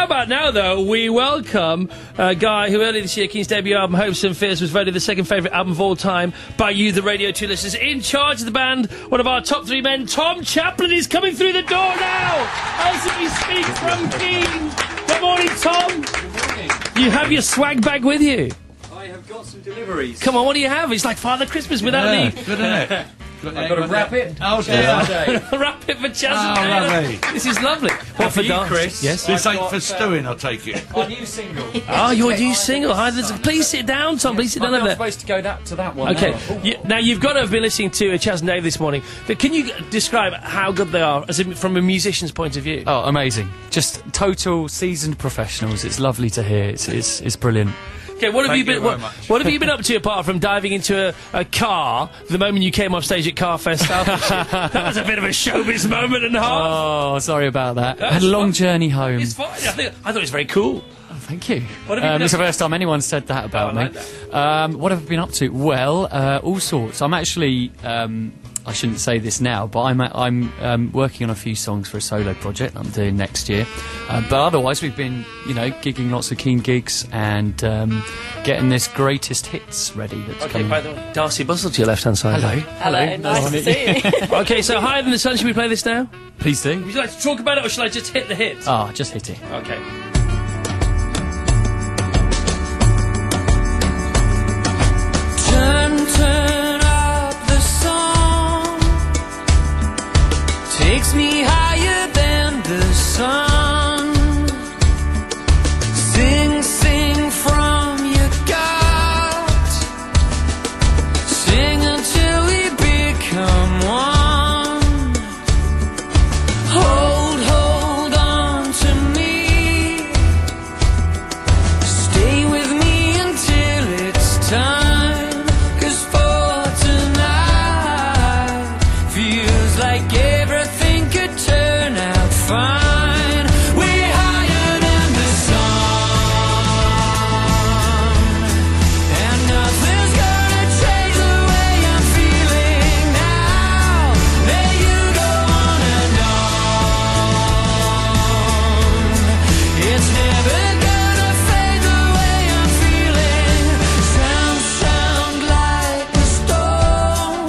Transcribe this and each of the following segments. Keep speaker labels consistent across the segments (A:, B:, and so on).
A: about now, though, we welcome a guy who earlier this year, Keane's debut album, Hopes and Fears, was voted the second favourite album of all time by you, the Radio 2 listeners. In charge of the band, one of our top three men, Tom Chaplin, is coming through the door now as we speak from Keane. Good morning, Tom.
B: Good morning.
A: You have your swag bag with you.
B: I have got some deliveries.
A: Come on, what do you have? It's like Father Christmas without me.
C: Good, isn't it?
B: I've got to wrap it.
C: Oh, dear.
A: Wrap it for Chaz and
C: Oh,
A: Taylor.
C: lovely.
A: This is lovely. What
B: for you,
A: dance?
B: Chris?
A: Yes.
C: This
B: I've
C: ain't
B: got,
C: for stewing, I take it.
B: Our new single.
A: Oh, your new single. Hi, please sit down, Tom. Please sit down
B: I'm
A: over
B: not
A: there.
B: supposed to go to that one.
A: Okay.
B: Now.
A: Now, you've got to have been listening to Chaz and Dave this morning. But can you describe how good they are as from a musician's point of view?
D: Oh, amazing. Just total seasoned professionals. It's lovely to hear. It's brilliant.
A: Okay, what have
C: Thank
A: you
C: you
A: been?
C: very much.
A: What have you been up to apart from diving into a car the moment you came off stage at Carfest? Staffordshire? That was a bit of a showbiz moment and a half.
D: Oh, sorry about that. I
A: That's
D: had a long
A: fine.
D: journey home.
A: It's fine. I thought it was very cool.
D: Oh, thank you.
A: What have you been
D: It's the
A: up to?
D: first time anyone said that about
A: Oh, I
D: me.
A: like
D: What have I been up to? Well, all sorts. I'm actually. I shouldn't say this now, but I'm working on a few songs for a solo project I'm doing next year. But otherwise, we've been, gigging lots of Keane gigs and getting this greatest hits ready. That's
A: Okay,
D: coming.
A: by the way, Darcy Bustle to your left-hand side.
D: Hello.
E: Nice to see you.
A: Okay, so Higher Than the Sun, should we play this now?
D: Please do.
A: Would you like to talk about it, or shall I just hit the hit?
D: Ah, just hit it.
A: Okay.
F: Turn up the song. Takes me higher than the sun. Sing from your gut. Sing until we become one. Hold on to me. Stay with me until it's time. 'Cause for tonight feels like everything could turn out fine. We're higher than the sun, and nothing's gonna change the way I'm feeling now. There you go on and on. It's never gonna fade the way I'm feeling. Sound like a storm.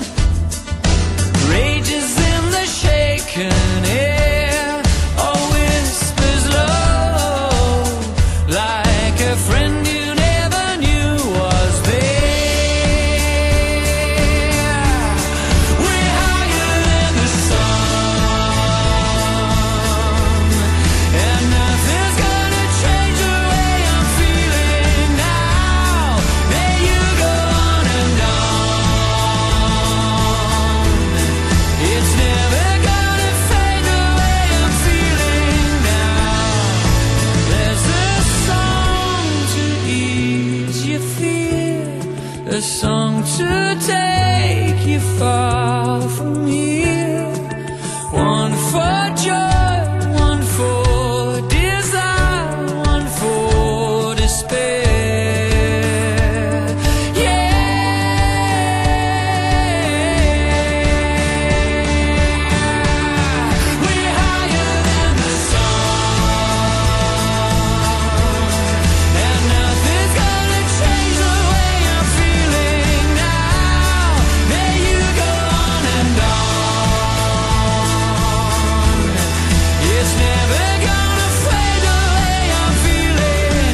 F: Rages in the shaken air, or whispers low, like a friend you never knew was there. We're higher than the sun, and nothing's gonna change the way I'm feeling now. There you go on and on. It's never gonna fade the way I'm feeling now. There's a song to ease your fear, a song to take you far from here. One for joy, one for desire, one for despair. We're higher than the sun, and nothing's gonna change the way I'm feeling now. There you go on and on. It's never gonna fade the way I'm feeling.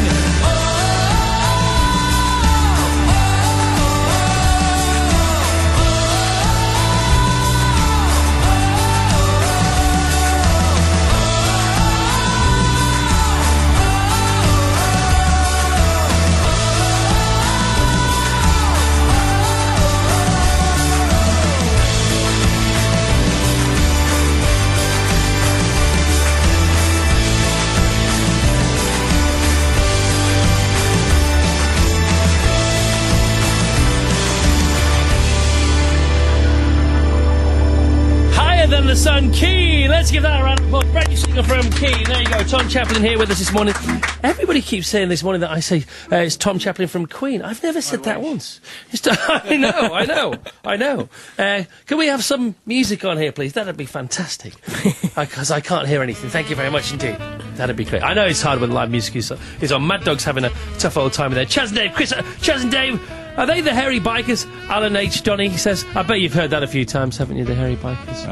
A: Higher Than the Sun, Keane. Let's Let's give that a round of applause. Brand new single from Keane. There you go. Tom Chaplin here with us this morning. Everybody keeps saying this morning that I say it's Tom Chaplin from Queen. I've never said that once. I know. Can we have some music on here, please? That'd be fantastic. Because I can't hear anything. Thank you very much indeed. That'd be great. I know it's hard when live music is on. Mad Dog's having a tough old time with there. Chaz and Dave, Chaz and Dave, are they the hairy bikers? Alan H. Donny says, I bet you've heard that a few times, haven't you, the hairy bikers?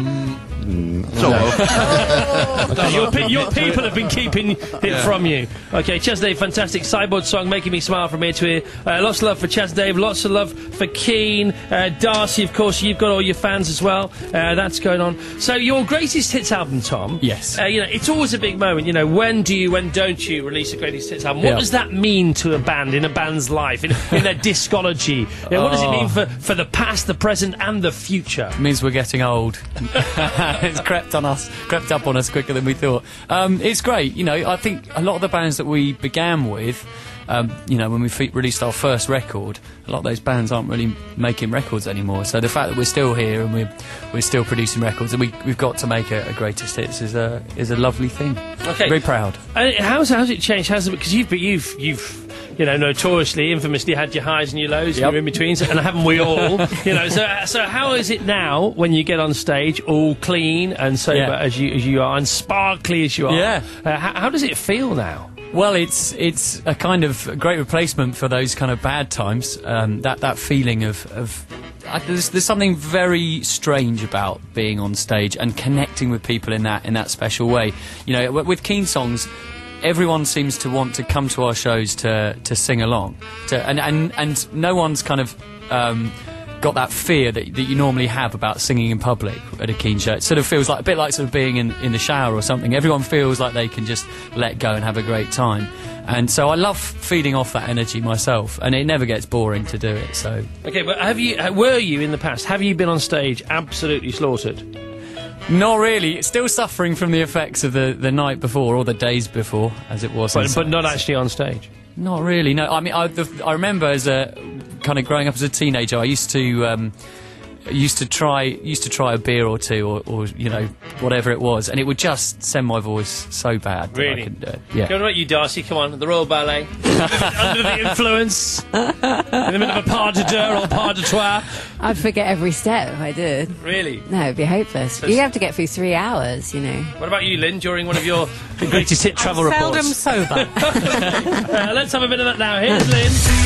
A: Your people have been keeping it from you. Okay, Chaz and Dave, fantastic Cyborg song, making me smile from ear to ear. Lots of love for Chaz and Dave, lots of love for Keane. Darcy, of course, you've got all your fans as well. That's going on. So your greatest hits album, Tom.
D: Yes.
A: It's always a big moment. When don't you release a greatest hits album? What does that mean to a band, in a band's life, in their discology? What does it mean for the past, the present, and the future?
D: It means we're getting old. It's crept up on us quicker than we thought. It's great. I think a lot of the bands that we began with, when we released our first record, a lot of those bands aren't really making records anymore. So the fact that we're still here and we're still producing records and we've got to make a greatest hits is a lovely thing. Okay, very proud.
A: And how's it changed? Because you've notoriously, infamously had your highs and your lows and your in-betweens, and haven't we all? So how is it now when you get on stage, all clean and sober as you are, and sparkly as you are?
D: Yeah.
A: How does it feel now?
D: Well, it's a kind of great replacement for those kind of bad times. That feeling of there's something very strange about being on stage and connecting with people in that special way. With Keane songs, everyone seems to want to come to our shows to sing along, and no one's kind of got that fear that you normally have about singing in public at a Keane show. It sort of feels like a bit like sort of being in the shower or something. Everyone feels like they can just let go and have a great time. And so I love feeding off that energy myself, and it never gets boring to do it. So
A: okay, but were you in the past? Have you been on stage absolutely slaughtered?
D: Not really. Still suffering from the effects of the night before, or the days before, as it was.
A: But not actually on stage?
D: Not really, no. I mean, I remember as a kind of growing up as a teenager, I used to try a beer or two, or whatever it was, and it would just send my voice so bad.
A: Really?
D: Yeah.
A: What about you, Darcy? Come on, the Royal Ballet. Under the influence, in the middle of a pas de deux or pas de trois.
E: I'd forget every step if I did.
A: Really?
E: No, it'd be hopeless. You'd have to get through 3 hours,
A: What about you, Lynn, during one of your greatest hit travel reports?
G: Seldom sober.
A: Let's have a bit of that now. Here's Lynn.